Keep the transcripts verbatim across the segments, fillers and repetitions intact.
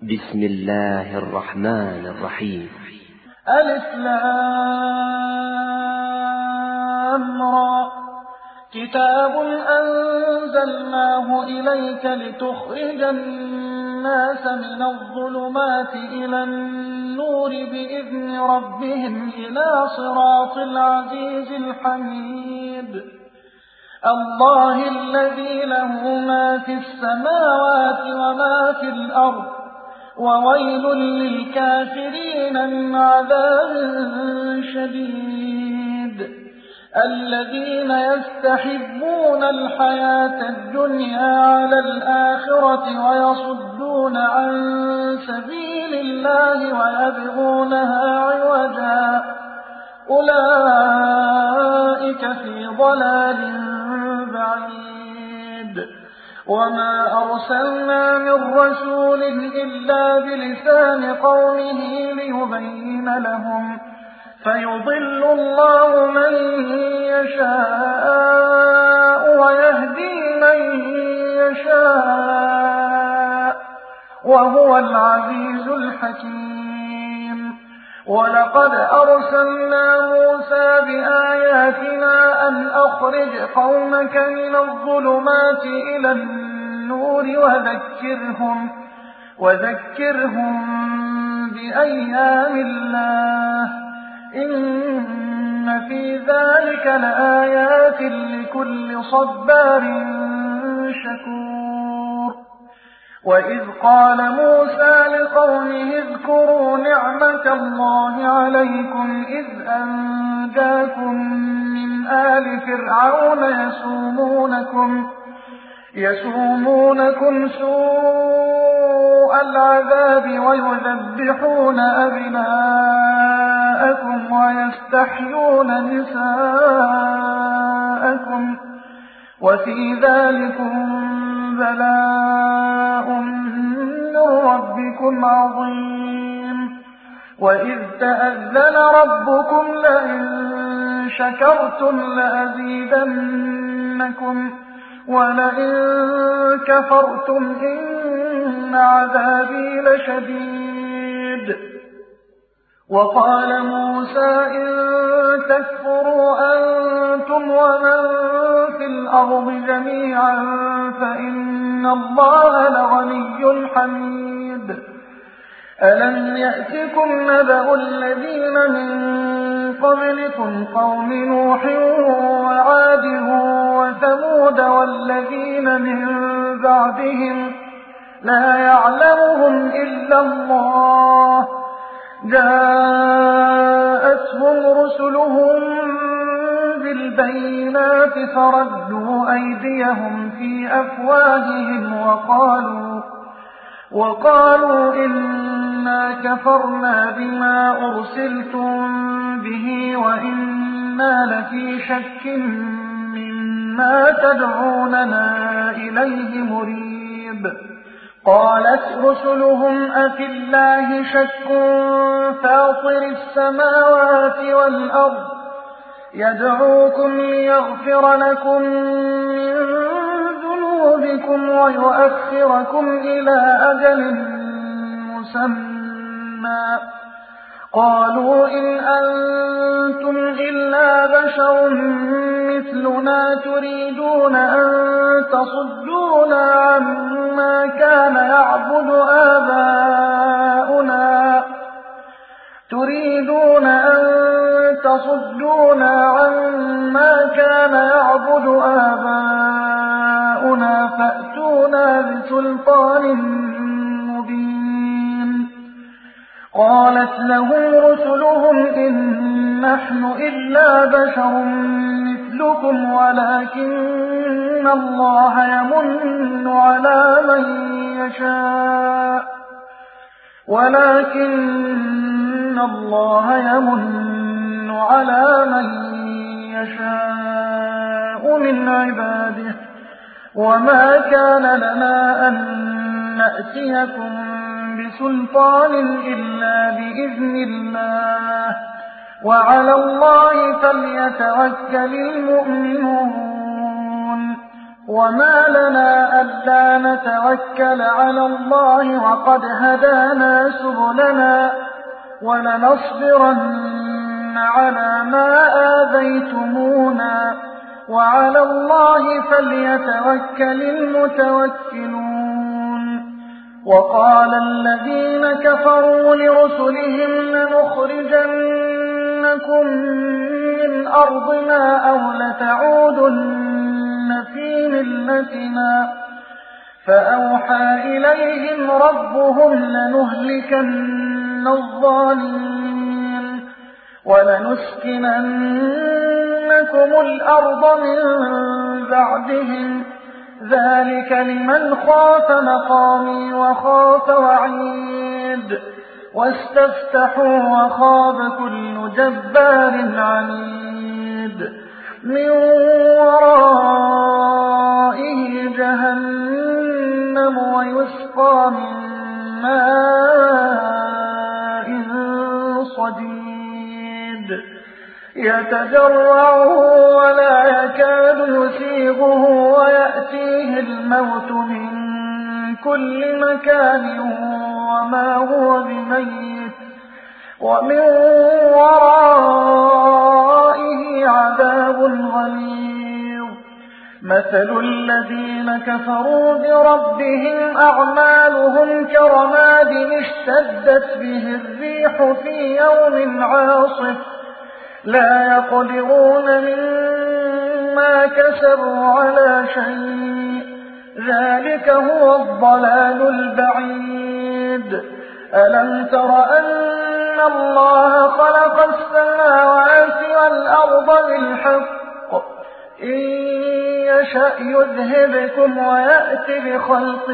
بسم الله الرحمن الرحيم. ألف لام را كتاب أنزلناه إليك لتخرج الناس من الظلمات إلى النور بإذن ربهم إلى صراط العزيز الحميد الله الذي له ما في السماوات وما في الأرض وويل للكافرين من عذاب شديد الذين يستحبون الحياة الدنيا على الآخرة ويصدون عن سبيل الله ويبغونها عوجا أولئك في ضلال بعيد وما أرسلنا من رسول إلا بلسان قومه ليبين لهم فيضل الله من يشاء ويهدي من يشاء وهو العزيز الحكيم ولقد أرسلنا موسى بآياتنا أن أخرج قومك من الظلمات إلى النور وذكرهم, وذكرهم بأيام الله إن في ذلك لآيات لكل صبار شكور وإذ قال موسى لقومه اذكروا نعمة الله عليكم إذ أنجاكم من آل فرعون يسومونكم, يسومونكم سوء العذاب ويذبحون أبناءكم ويستحيون نساءكم وفي ذلكم بلاء من ربكم عظيم وإذ تأذن ربكم لئن شكرتم لأزيدنكم ولئن كفرتم إن عذابي لشديد وقال موسى إن تكفروا أنتم ومن في الأرض جميعا فإن الله لغني حميد ألم يأتكم نبأ الذين من قبلكم قوم نوح وعاد وثمود والذين من بعدهم لا يعلمهم إلا الله جاءتهم رسلهم بالبينات فردوا أيديهم في أفواههم وقالوا, وقالوا إنا كفرنا بما أرسلتم به وإنا لفي شك مما تدعوننا إليه مريب قالت رسلهم أفي الله شك فاطر السماوات والأرض يدعوكم ليغفر لكم من ذنوبكم ويؤخركم إلى أجل مسمى قالوا إن أنتم إلا بشر مثلنا تريدون أن تصدونا عما كان يعبد آباؤنا تريدون أن تصدونا عما كان يعبد آباؤنا فأتونا بسلطان مبين قالت لهم رسلهم إن نحن إلا بشر مثلكم ولكن الله يمن على من يشاء ولكن الله يمن على من يشاء من عباده وما كان لنا أن نأتيكم بسلطان إلا بإذن الله وعلى الله فليتوكل المؤمنون وما لنا ألا نتوكل على الله وقد هدانا سبلنا ولنصبرن على ما آذيتمونا وعلى الله فليتوكل المتوكلون. وقال الذين كفروا لرسلهم لنخرجنكم من أرضنا أو لتعودن في ملتنا فأوحى إليهم ربهم لنهلكن الظالمين ولنسكننكم الأرض من بعدهم ذلك لمن خاف مقامي وخاف وعيد واستفتحوا وخاب كل جبار عنيد من ورائه جهنم ويسقى من ماء صديد يتجرعه ولا يكاد يسيغه ويأتيه الموت من كل مكان وما هو بميت ومن ورائه عذاب غليظ. مثل الذين كفروا بربهم أعمالهم كرماد اشتدت به الريح في يوم عاصف لا يقدرون مما كسبوا على شيء ذلك هو الضلال البعيد. ألم تر أن الله خلق السماوات والأرض بالحق إن يشأ يذهبكم ويأتي بخلق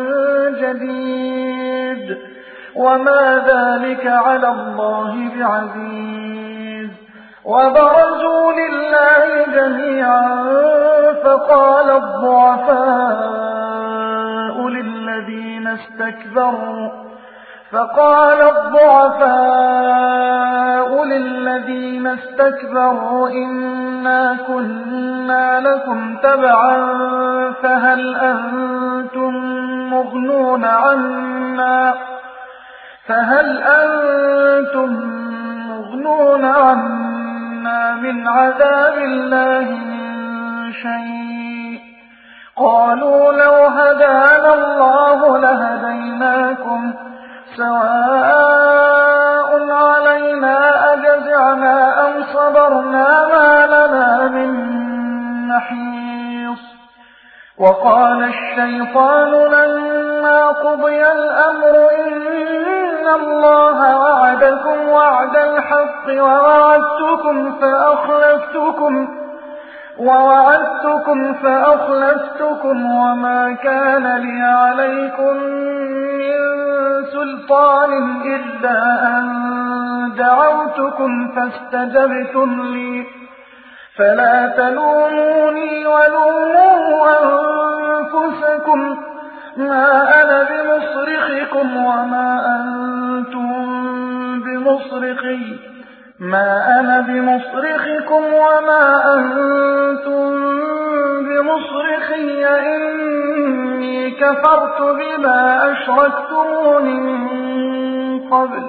جديد وما ذلك على الله بعزيز. وبرزوا لله جميعا فقال الضعفاء للذين استكبروا فقال الضعفاء للذين استكبروا إنا كنا لكم تبعا فهل أنتم مغنون عنا فهل أنتم مغنون عنا من عذاب الله من شيء قالوا لو هدانا الله لهديناكم سواء علينا أجزعنا أم صبرنا ما لنا من محيص. وقال الشيطان لما قضي الأمر إن الله وعدكم وعد الحق ووعدتكم فأخلفتكم ووعدتكم فأخلفتكم وما كان لي عليكم من سلطان إلا أن دعوتكم فاستجبتم لي فلا تلوموني ولوموا أنفسكم ما أنا بمصرخكم وما أنتم بمصرخي ما أنا بمصرخكم وما أنتم بمصرخي إني كفرت بما أشركتمون من قبل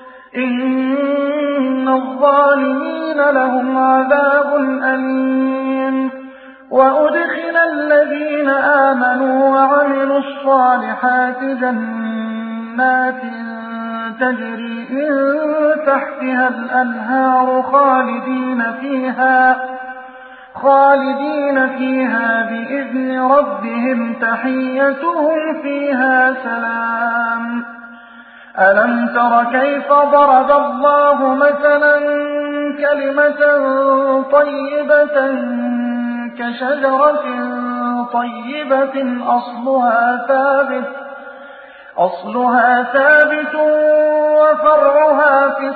إن الظالمين لهم عذاب أليم. وأدخل الذين آمنوا وعملوا الصالحات جنات تجري من تحتها الأنهار خالدين فيها خالدين فيها بإذن ربهم تحيتهم فيها سلام. ألم تر كيف ضرب الله مثلا كلمة طيبة كشجرة طيبة أصلها ثابت أصلها ثابت وفرعها في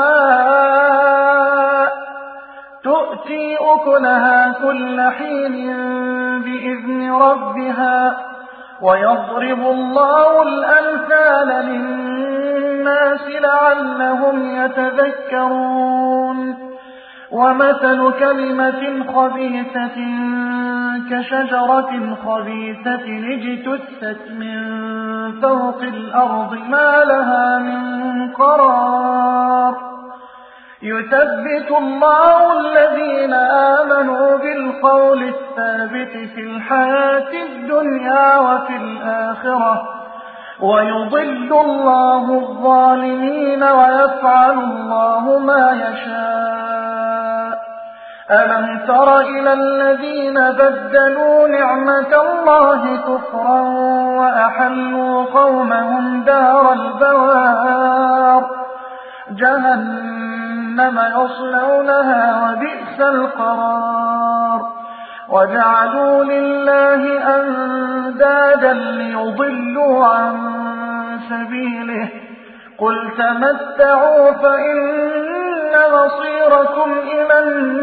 السماء تؤتي أكلها كل حين بإذن ربها ويضرب الله الأمثال للناس لعلهم يتذكرون. ومثل كلمة خبيثة كشجرة خبيثة اجتثت من فوق الأرض ما لها من قرار يثبت الله الذين آمنوا بالقول الثابت في الحياة الدنيا وفي الآخرة ويضل الله الظالمين ويفعل الله ما يشاء. ألم تر إلى الذين بدلوا نعمة الله كفرا وأحلوا قومهم دار البوار جهنم يصلونها وبئس القرار وجعلوا لله أندادا ليضلوا عن سبيله قل تمتعوا فإن مصيركم إلى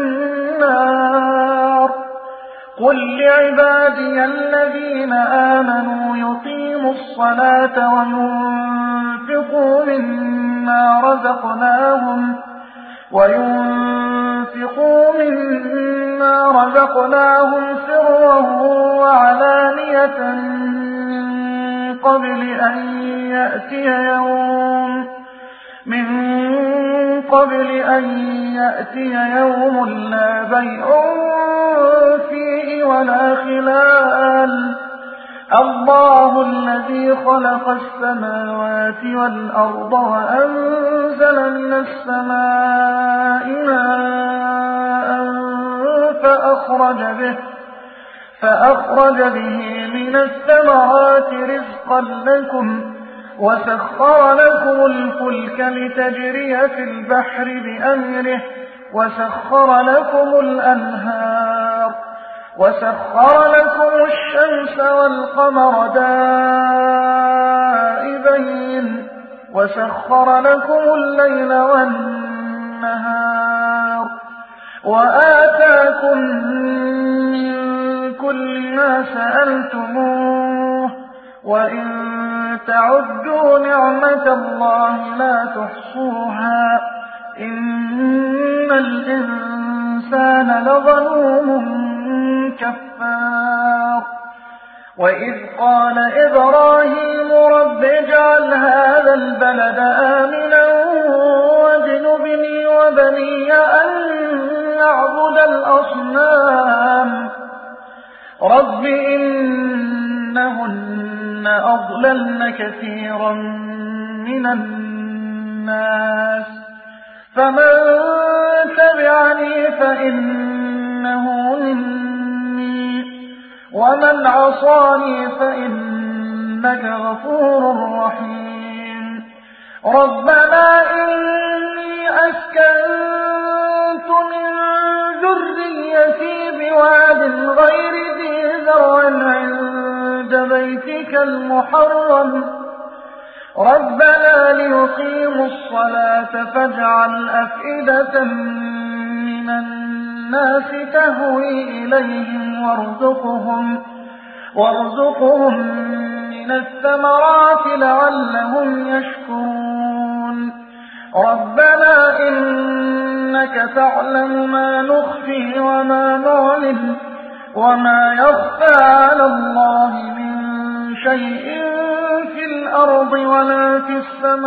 النار قل لعبادي الذين آمنوا يقيموا الصلاة وينفقوا مما رزقناهم وينفقوا مما رزقناهم سرا وعلانية من قبل أن يأتي يوم من قبل أن يأتي يوم لا بيع فيه ولا خلال الله الذي خلق السماوات والأرض وأنزل من السماء ماء فأخرج به فأخرج به من الثمرات رزقا لكم وسخر لكم الفلك لتجري في البحر بأمره وسخر لكم الأنهار وسخر لكم الشمس والقمر دائبين وسخر لكم الليل والنهار وآتاكم من كل ما سألتموه وإن تعدوا نعمة الله لا تحصوها إن الإنسان لظلوم كفار وإذ قال إبراهيم رب اجعل هذا البلد آمنا واجنبني وبني أن نعبد الأصنام رب إنهن أضللن كثيرا من الناس فمن تبعني فإنه مني ومن عصاني فإنك غفور رحيم ربنا إني أسكنت من ذريتي بواد غير ذي زرع عند بيتك المحرم ربنا ليقيموا الصلاة فاجعل أفئدة من الناس تهوي إليهم وارزقهم, وارزقهم من الثمرات لعلهم يشكرون ربنا إنك تعلم ما نخفي وما نعلن وما يخفى على الله من شيء في الأرض ولا في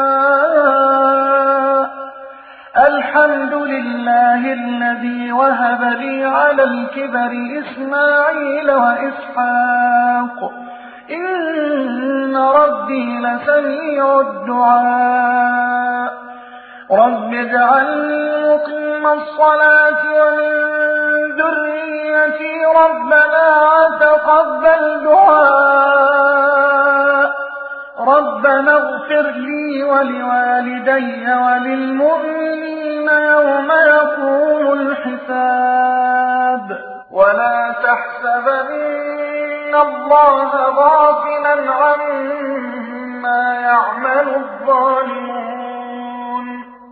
السماء الحمد لله الذي وهب لي على الكبر إسماعيل وإسحاق إن ربي لسميع الدعاء رب اجعلني مقيم الصلاة ومن ذريتي ربنا وتقبل دعاء ربنا اغفر لي ولوالدي وللمؤمنين يوم يقوم الحساب ولا تحسبن الله غافلا عما يعمل الظالمون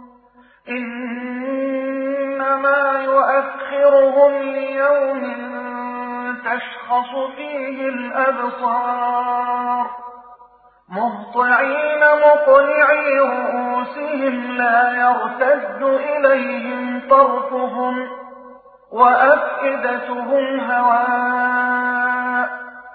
إنما يؤخرهم ليوم تشخص فيه الأبصار مهطعين مقنعي رؤوسهم لا يرتد إليهم طرفهم وأفئدتهم هواء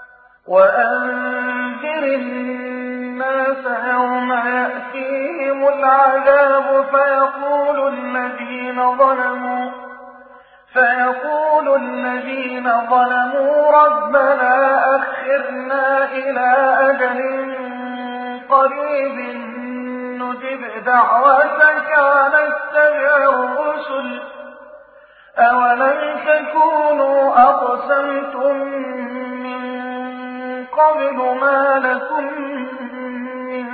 وأنذر الناس يوم يأتيهم العذاب فيقول الذين ظلموا فيقول الذين ظلموا ربنا أخرنا إلى أجل قريب نجب دعوتك ونتبع الرسل أولم تكونوا أقسمتم من قبل ما لكم من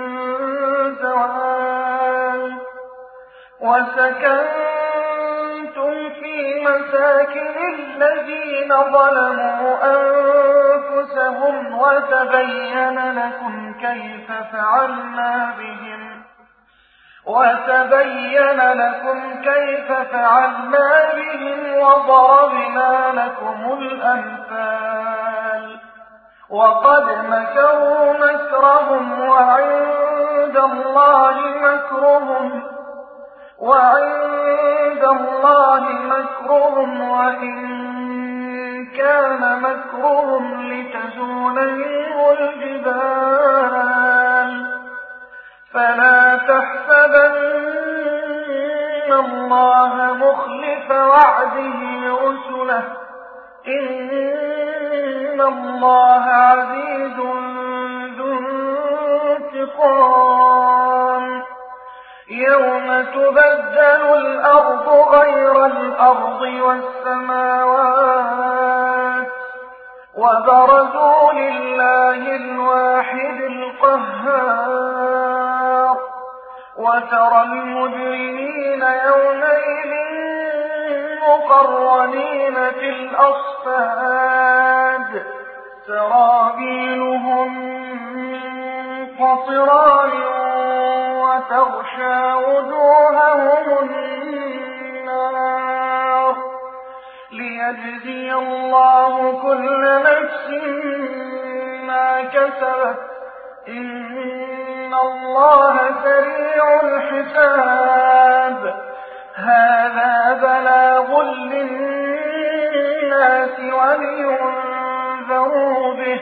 زوال وسكنتم في مساكن الذين ظلموا أنفسهم وتبين لكم كيف فعلنا بهم وتبين لكم كيف فعلنا بهم وضربنا لكم الأمثال وقد مكروا مكرهم وعند الله مكرهم وعند الله مكرهم وإن كان مكرهم لتزول منه الجبال فلا تحسبن الله مخلف وعده رسله إن الله عزيز ذو انتقام يوم تبدل الأرض غير الأرض والسماوات وبرزوا لله الواحد القهار وترى المجرمين يومئذ مقرنين في الأصفاد سرابيلهم من قطران وتغشى وجوههم النار ليجزي الله كل نفس ما كسبت إن الله سريع الحساب هذا بلاغ للناس ولينذروا به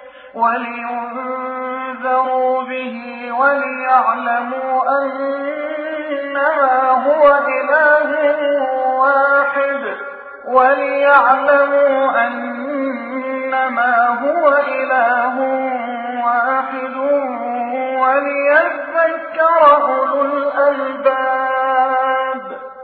ولينذروا به وليعلموا أنما هو إله واحد وليعلموا أنما هو إله واحد وليذكر أولو الألباب